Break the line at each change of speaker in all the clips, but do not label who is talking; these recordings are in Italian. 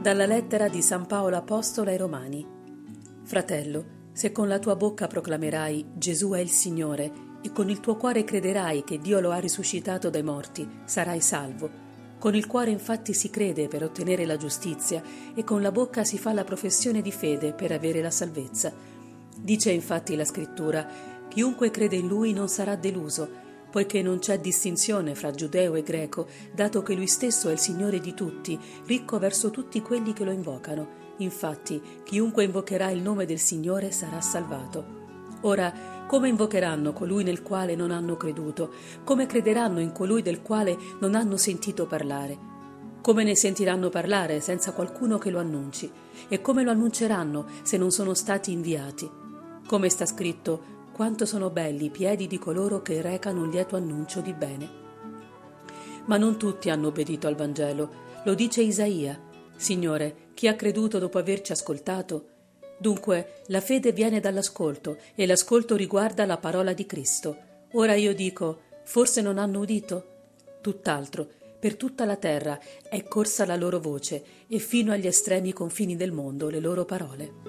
Dalla lettera di San Paolo Apostolo ai Romani. Fratello, se con la tua bocca proclamerai Gesù è il Signore e con il tuo cuore crederai che Dio lo ha risuscitato dai morti, sarai salvo. Con il cuore infatti si crede per ottenere la giustizia e con la bocca si fa la professione di fede per avere la salvezza. Dice infatti la Scrittura: chiunque crede in Lui non sarà deluso, poiché non c'è distinzione fra giudeo e greco, dato che Lui stesso è il Signore di tutti, ricco verso tutti quelli che lo invocano. Infatti, chiunque invocherà il nome del Signore sarà salvato. Ora, come invocheranno colui nel quale non hanno creduto? Come crederanno in colui del quale non hanno sentito parlare? Come ne sentiranno parlare senza qualcuno che lo annunci? E come lo annunceranno se non sono stati inviati? Come sta scritto: quanto sono belli i piedi di coloro che recano un lieto annuncio di bene. Ma non tutti hanno obbedito al Vangelo. Lo dice Isaia: Signore, chi ha creduto dopo averci ascoltato? Dunque, la fede viene dall'ascolto e l'ascolto riguarda la parola di Cristo. Ora io dico: forse non hanno udito? Tutt'altro, per tutta la terra è corsa la loro voce e fino agli estremi confini del mondo le loro parole.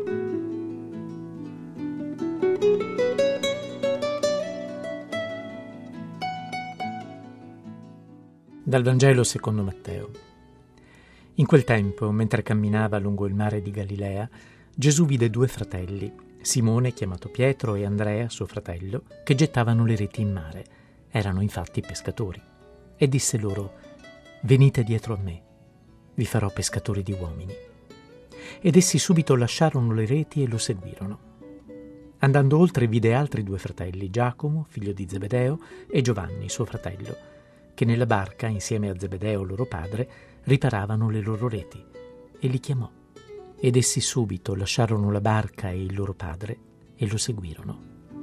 Dal Vangelo secondo Matteo. In quel tempo, mentre camminava lungo il mare di Galilea, Gesù vide due fratelli, Simone, chiamato Pietro, e Andrea, suo fratello, che gettavano le reti in mare. Erano infatti pescatori. E disse loro: venite dietro a me, vi farò pescatori di uomini. Ed essi subito lasciarono le reti e lo seguirono. Andando oltre vide altri due fratelli, Giacomo, figlio di Zebedeo, e Giovanni, suo fratello, che nella barca, insieme a Zebedeo loro padre, riparavano le loro reti, e li chiamò. Ed essi subito lasciarono la barca e il loro padre e lo seguirono.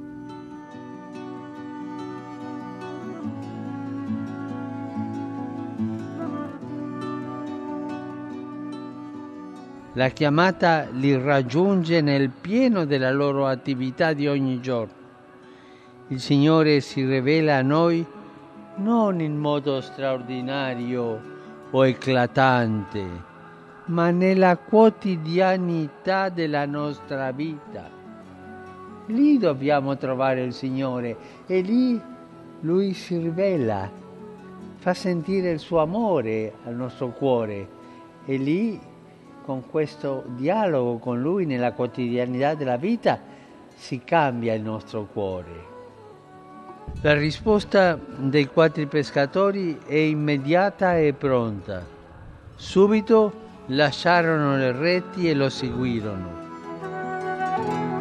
La chiamata li raggiunge nel pieno della loro attività di ogni giorno. Il Signore si rivela a noi non in modo straordinario o eclatante, ma nella quotidianità della nostra vita. Lì dobbiamo trovare il Signore e lì Lui si rivela, fa sentire il suo amore al nostro cuore e lì, con questo dialogo con Lui nella quotidianità della vita, si cambia il nostro cuore. La risposta dei 4 pescatori è immediata e pronta. Subito lasciarono le reti e lo seguirono.